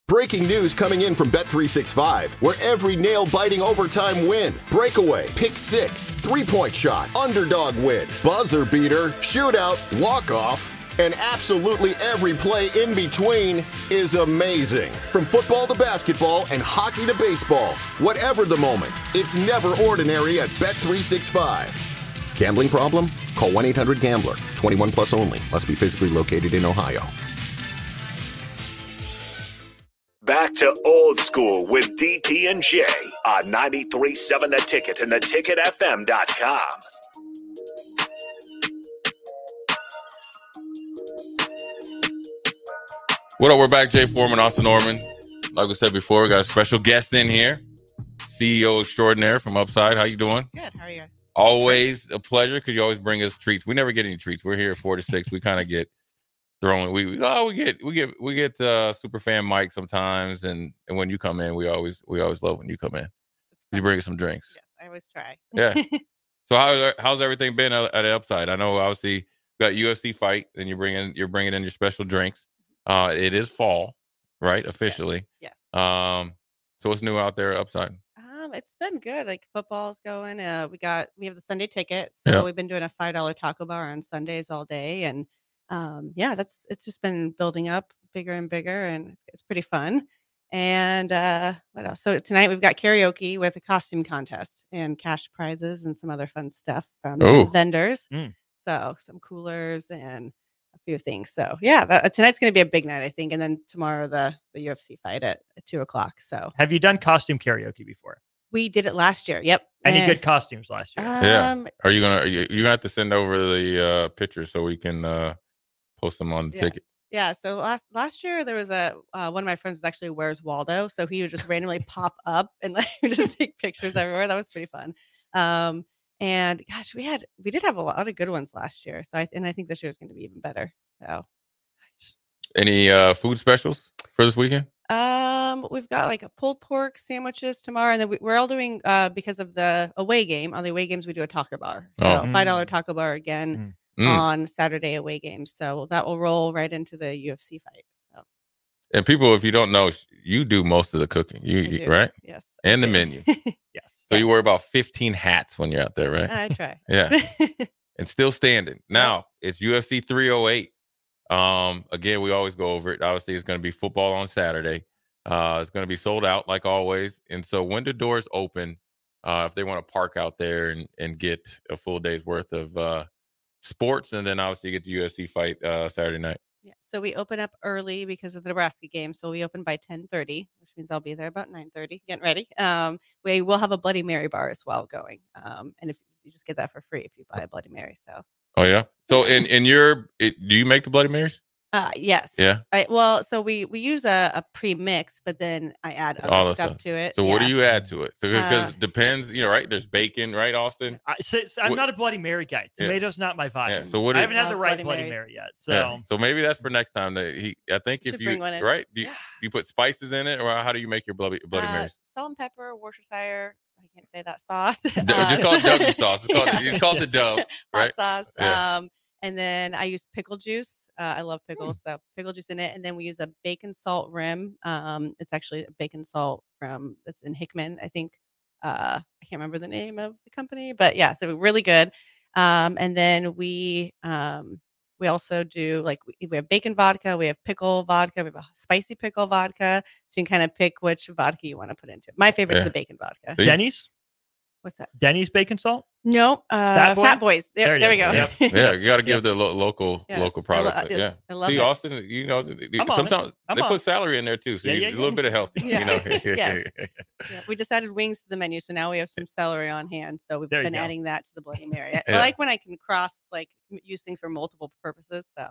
Breaking news coming in from Bet365, where every nail-biting overtime win, breakaway, pick six, three-point shot, underdog win, buzzer beater, shootout, walk-off, and absolutely every play in between is amazing. From football to basketball and hockey to baseball, whatever the moment, it's never ordinary at Bet365. Gambling problem? Call 1-800-GAMBLER. 21 plus only. Must be physically located in Ohio. Back to old school with DP and J on 93.7 The Ticket and theticketfm.com. What up? We're back. Jay Foreman, Austin Norman. Like we said before, we got a special guest in here, CEO extraordinaire from Upside. How you doing? Good. How are you guys? Always a pleasure because you always bring us treats. We never get any treats. We're here at 4 to 6. We kind of get thrown. We get super fan Mike sometimes, and when you come in, we always love when you come in. You bring us some drinks. Yes, I always try. Yeah. So how's everything been at Upside? I know obviously you got UFC fight, and you're bringing in your special drinks. It is fall, right? Officially. Yes. So what's new out there at Upside? It's been good. Like football's going. We have the Sunday ticket, so we've been doing a $5 taco bar on Sundays all day, and it's just been building up bigger and bigger, and it's pretty fun. And what else? So tonight we've got karaoke with a costume contest and cash prizes and some other fun stuff from vendors. So some coolers and a few things. So tonight's going to be a big night, I think. And then tomorrow the UFC fight at 2:00. So have you done costume karaoke before? We did it last year. Yep. Any good costumes last year? Are you gonna have to send over the pictures so we can post them on the ticket? Yeah. So last year there was one of my friends actually wears Waldo, so he would just randomly pop up and just take pictures everywhere. That was pretty fun. And gosh, we did have a lot of good ones last year. So I think this year is going to be even better. So any food specials for this weekend? We've got like a pulled pork sandwiches tomorrow, and then we're all doing because of the away game. On the away games, we do a taco bar. So $5 taco bar again on Saturday away games. So that will roll right into the UFC fight. So. And people, if you don't know, you do most of the cooking. You right? Yes. And the menu. Yes. So you wear about 15 hats when you're out there, right? I try. Yeah. And still standing. Now it's UFC 308. Again, we always go over it. Obviously, it's going to be football on Saturday. It's going to be sold out like always. And so when the doors open, if they want to park out there and get a full day's worth of sports, and then obviously get the UFC fight Saturday night. Yeah. So we open up early because of the Nebraska game. So we open by 10:30, which means I'll be there about 9:30 getting ready. We will have a Bloody Mary bar as well going. And if you just get that for free if you buy a Bloody Mary. So. Oh yeah. So do you make the Bloody Marys? Yes. Yeah. So we use a pre-mix, but then I add other stuff to it. So what do you add to it? So because it depends, right? There's bacon, right, Austin? I'm not a Bloody Mary guy. Tomato's not my vibe. Yeah. So I haven't had the right Bloody Mary yet. So maybe that's for next time. I think if you right, do you put spices in it, or how do you make your Bloody Marys? Salt and pepper, Worcestershire. I can't say that sauce. Just call it W sauce. It's called the Dove, right? Hot sauce. Yeah. And then I use pickle juice. I love pickles, so pickle juice in it. And then we use a bacon salt rim. It's actually a bacon salt that's in Hickman. I think I can't remember the name of the company, but yeah, it's really good. And then we also do we have bacon vodka, we have pickle vodka, we have a spicy pickle vodka. So you can kind of pick which vodka you want to put into it. My favorite is the bacon vodka. Denny's? What's that? Denny's bacon salt? No, Fat Boys. There we go. Yep. Yeah, you got to give the local product. I love See, it. Austin, sometimes they put celery in there too, so a little bit of healthy. Yeah. Yes. Yeah, we just added wings to the menu, so now we have some celery on hand. So we've been adding that to the Bloody Mary. I like when I can use things for multiple purposes. So.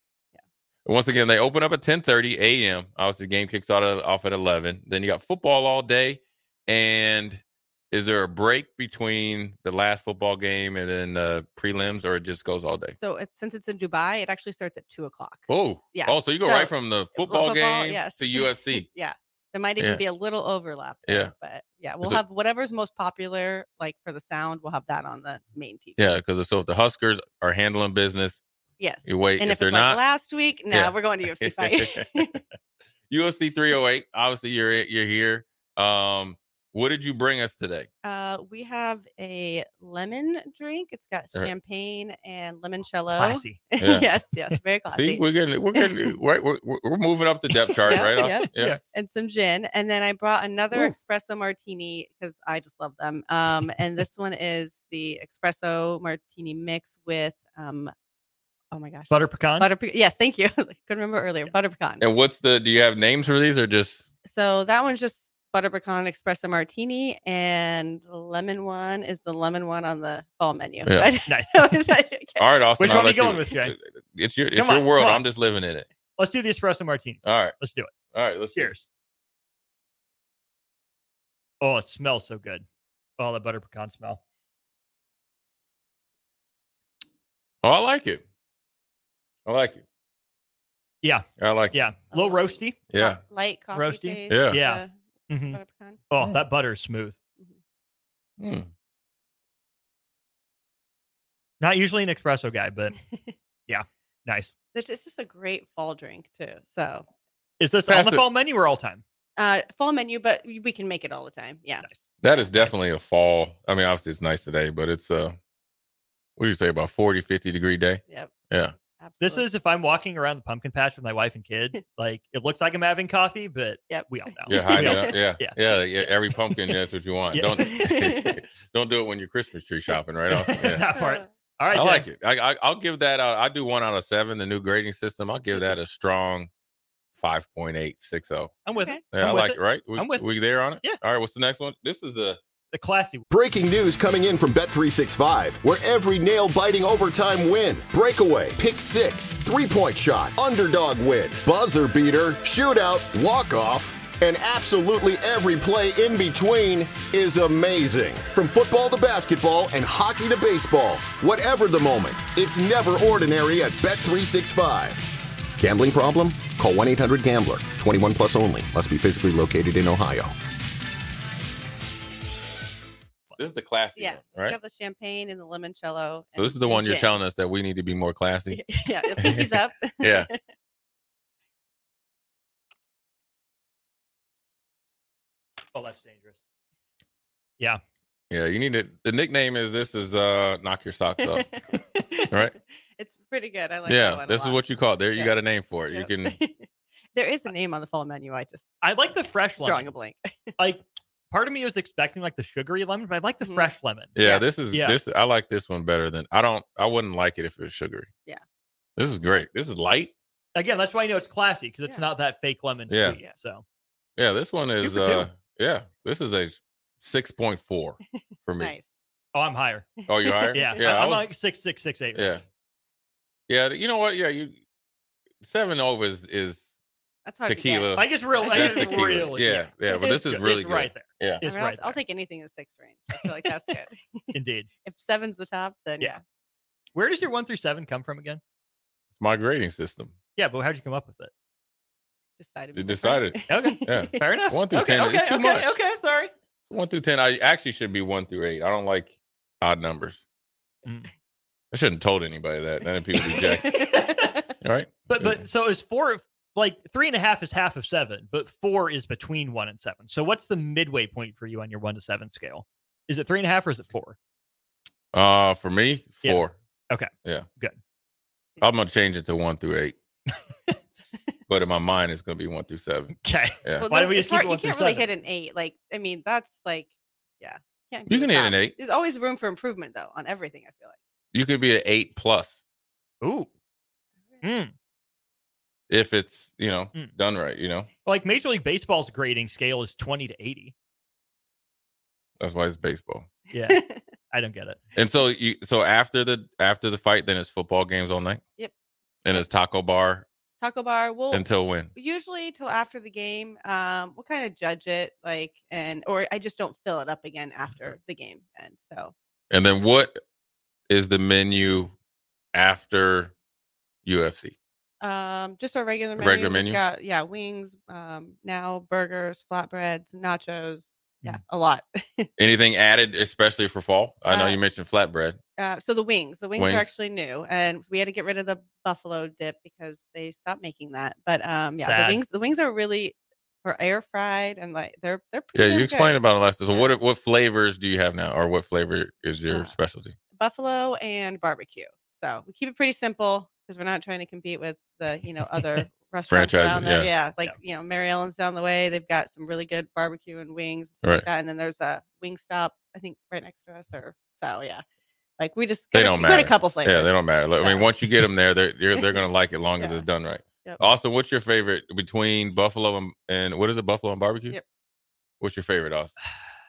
Once again, they open up at 10:30 a.m. Obviously, the game kicks off at 11. Then you got football all day. And is there a break between the last football game and then the prelims, or it just goes all day? So since it's in Dubai, it actually starts at 2:00. Oh, yeah. Oh, so you go right from the football game to UFC. Yeah. There might even be a little overlap there, but we'll have whatever's most popular, like for the sound, we'll have that on the main TV. Yeah, because if the Huskers are handling business, yes. You wait. And if they're it's not last week, we're going to UFC fight. UFC 308. Obviously, you're here. What did you bring us today? We have a lemon drink. It's got champagne and limoncello. Classy. Yeah. yes, very classy. See, we're moving up the depth chart, right? Yeah. And some gin, and then I brought another espresso martini because I just love them. And this one is the espresso martini mix with oh my gosh, butter pecan. Yes, thank you. I couldn't remember earlier. Butter pecan. And do you have names for these or just? So that one's just butter pecan espresso martini, and the lemon one is the lemon one on the fall menu. Yeah. Nice. All right, Austin. Which one are you going with, Jay? It's your world. I'm just living in it. Let's do the espresso martini. All right. Let's do it. All right. Let's cheers. Oh, it smells so good. Oh, the butter pecan smell. Oh, I like it. Yeah. I like it. Yeah. A little roasty. Yeah. Light coffee roasty. Taste, Yeah. Mm-hmm. Butter pecan. Oh, that butter is smooth. Not usually an espresso guy, but yeah, nice. It's just a great fall drink too. So, is this on the fall menu or all time? Fall menu, but we can make it all the time. Yeah, nice. That is definitely a fall. I mean, obviously it's nice today, but it's what do you say, about 40, 50 degree day? Yep. Yeah. Absolutely. This is if I'm walking around the pumpkin patch with my wife and kid. Like it looks like I'm having coffee, but we all know. Yeah, yeah. Every pumpkin, that's what you want. Yeah. Don't do it when you're Christmas tree shopping, right? Yeah. That part. All right, I like it. I'll give that. I do 1 out of 7. The new grading system. I'll give that a strong 5.860. I'm with it. Yeah, I like it. Right? I'm with. We there on it? Yeah. All right. What's the next one? This is the classy. Breaking news coming in from Bet365, where every nail-biting overtime win, breakaway, pick six, three-point shot, underdog win, buzzer beater, shootout, walk-off, and absolutely every play in between is amazing. From football to basketball and hockey to baseball, whatever the moment, it's never ordinary at Bet365. Gambling problem? Call 1-800-GAMBLER. 21 plus only. Must be physically located in Ohio. This is the classy one, right? You got the champagne and the limoncello. So this is the one you're telling us that we need to be more classy. Yeah, pinkies up. Yeah. Oh, that's dangerous. Yeah. Yeah, you need it. The nickname is knock your socks off. Right? It's pretty good. I like that one this is what you call it. There, you got a name for it. Yep. You can. There is a name on the fall menu. I like the fresh lemon. Drawing a blank. Like part of me was expecting like the sugary lemon, but I like the fresh lemon. Yeah, this. I like this one better than I wouldn't like it if it was sugary. Yeah. This is great. This is light. Again, that's why I know it's classy because it's not that fake lemon sweet. Yeah. So. Yeah, this one is this is a 6.4 for me. Nice. Oh, I'm higher. Oh, you're higher? Yeah. I'm like 6.6, 6.8. Yeah. Yeah, you know what? Yeah, 7 over is that's hard tequila. To I guess really. Yeah, but this is really good. Right there. Yeah. It's right I'll take anything in 6 range. I feel like that's good. Indeed. If 7's the top, then yeah. Where does your 1 through 7 come from again? My grading system. Yeah, but how'd you come up with it? Decided. Okay. Yeah. Fair enough. 1 through 10 is too much. Okay, sorry. 1 through 10. I actually should be 1 through 8. I don't like odd numbers. I shouldn't have told anybody that. Then people reject. All right. But so is 4 like 3.5 is half of 7, but 4 is between 1 and 7. So what's the midway point for you on your 1 to 7 scale? Is it 3.5 or is it 4? For me, 4. Yeah. Okay. Yeah. Good. I'm gonna change it to 1 through 8. But in my mind, it's gonna be 1 through 7. Okay. Yeah. Well, why don't we just keep it 1 you through can't 7? really hit an 8. Like, I mean, that's like, yeah. You can hit an 8. There's always room for improvement, though, on everything. I feel like you could be an 8 plus. Ooh. If it's done right, Like Major League Baseball's grading scale is 20 to 80. That's why it's baseball. Yeah. I don't get it. And so after the fight, then it's football games all night. Yep. And it's taco bar. Well, until when? Usually till after the game. We'll kind of judge it, or I just don't fill it up again after the game, and so. And then what is the menu after UFC? Just our regular menu. Regular menu. We've got, wings. Now burgers, flatbreads, nachos. Yeah, a lot. Anything added, especially for fall? I know you mentioned flatbread. So the wings are actually new, and we had to get rid of the buffalo dip because they stopped making that. But the wings are really for air fried, and like they're pretty. Yeah, you explained good. about it last time. So what flavors do you have now, or what flavor is your specialty? Buffalo and barbecue. So we keep it pretty simple because we're not trying to compete with the other restaurants around there. Yeah, Mary Ellen's down the way. They've got some really good barbecue and wings and stuff like that. And then there's a Wingstop, I think, right next to us. Like we just they don't matter. A couple flavors. Yeah, they don't matter. I mean, once you get them there, they're gonna like it long as it's done right. Yep. Austin, what's your favorite between buffalo and what is it? Buffalo and barbecue? Yep. What's your favorite, Austin?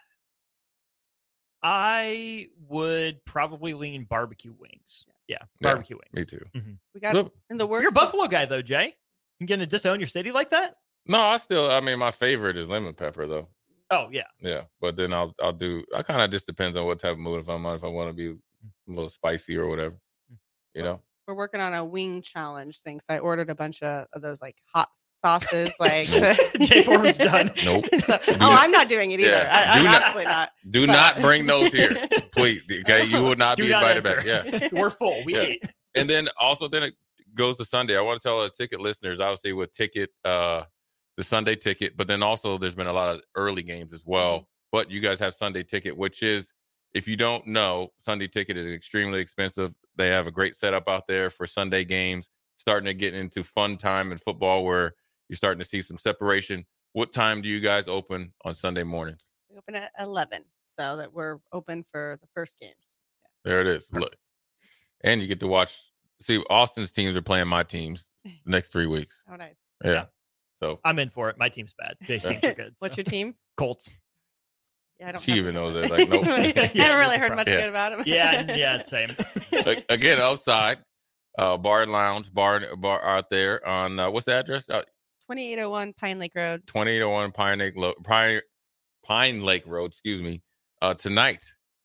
I would probably lean barbecue wings. Yeah, barbecue wings. Me too. Mm-hmm. We got in the works. You're a Buffalo guy though, Jay. You gonna disown your city like that? No, my favorite is lemon pepper though. Oh yeah. Yeah, but then I kind of just depends on what type of mood if I'm on. If I want to be a little spicy or whatever, We're working on a wing challenge thing, so I ordered a bunch of those like hot sauces. Like Jay Foreman's done. Nope. I'm not doing it either. Yeah. I'm absolutely not. Do not bring those here, please. Okay, you will not be invited back. Yeah, we're full. We ate. And then it goes to Sunday. I want to tell the ticket listeners, obviously with ticket, the Sunday ticket, but then also there's been a lot of early games as well. But you guys have Sunday ticket, which is, if you don't know, Sunday ticket is extremely expensive. They have a great setup out there for Sunday games, starting to get into fun time in football where you're starting to see some separation. What time do you guys open on Sunday morning? We open at 11, so that we're open for the first games. Yeah. There it is. Look. And you get to watch. See, Austin's teams are playing my teams the next 3 weeks. Oh, nice. Yeah. So I'm in for it. My team's bad. Jay's teams are good. What's your team? Colts. Yeah, I don't. She even knows it. Like, nope. I haven't really heard much good about him. Yeah, same. Again, outside, bar and lounge, bar out there on what's the address? 2801 Pine Lake Road. 2801 Pine Lake Road. Excuse me. Tonight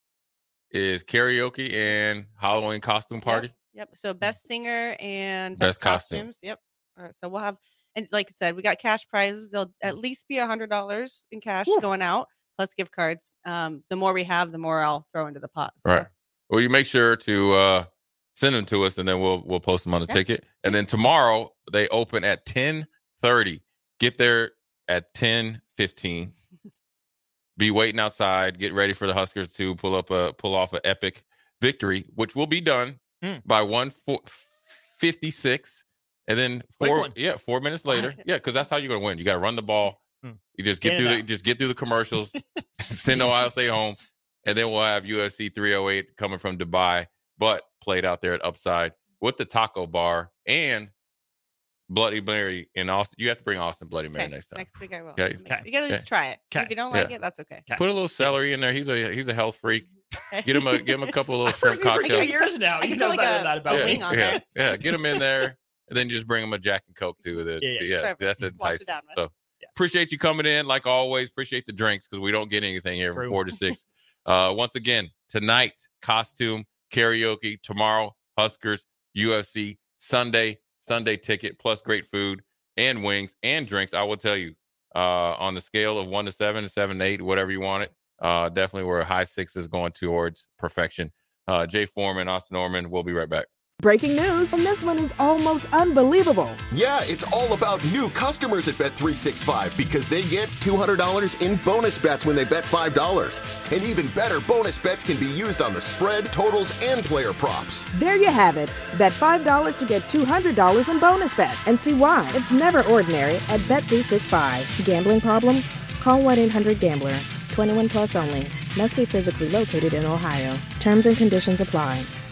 is karaoke and Halloween costume party. Yep. So best singer and best costumes. costume. Yep. All right. So we'll have, and like I said, we got cash prizes. There'll at least be $100 in cash going out, plus gift cards. The more we have, the more I'll throw into the pot. So. Right. Well, you make sure to send them to us, and then we'll post them on the ticket. And then tomorrow they open at 10:30. Get there at 10:15. Be waiting outside. Get ready for the Huskers to pull off an epic victory, which will be done by 1:56. And then 4 minutes later, because that's how you're gonna win. You got to run the ball. You just get through the commercials, send Ohio State home, and then we'll have UFC 308 coming from Dubai, but played out there at Upside with the taco bar and Bloody Mary in Austin. You have to bring Austin Bloody Mary next time. Next week I will. Okay. You gotta just try it. If you don't like it, that's okay. Put a little celery in there. He's a health freak. Get him a couple of little shrimp cocktails. 2 years now. You know better than that about wing on there. Yeah. Get him in there, and then just bring him a Jack and Coke too. That's enticing. So appreciate you coming in like always. Appreciate the drinks because we don't get anything here from 4 to 6. Once again, tonight costume karaoke. Tomorrow Huskers UFC. Sunday ticket plus great food and wings and drinks. I will tell you, on the scale of 1 to 7, 7 to 8, whatever you want it, definitely we're a high 6s going towards perfection. Jay Foreman, Austin Norman, we'll be right back. Breaking news, and this one is almost unbelievable. Yeah, it's all about new customers at Bet365 because they get $200 in bonus bets when they bet $5. And even better, bonus bets can be used on the spread, totals, and player props. There you have it. Bet $5 to get $200 in bonus bets. And see why. It's never ordinary at Bet365. Gambling problem? Call 1-800-GAMBLER. 21 plus only. Must be physically located in Ohio. Terms and conditions apply.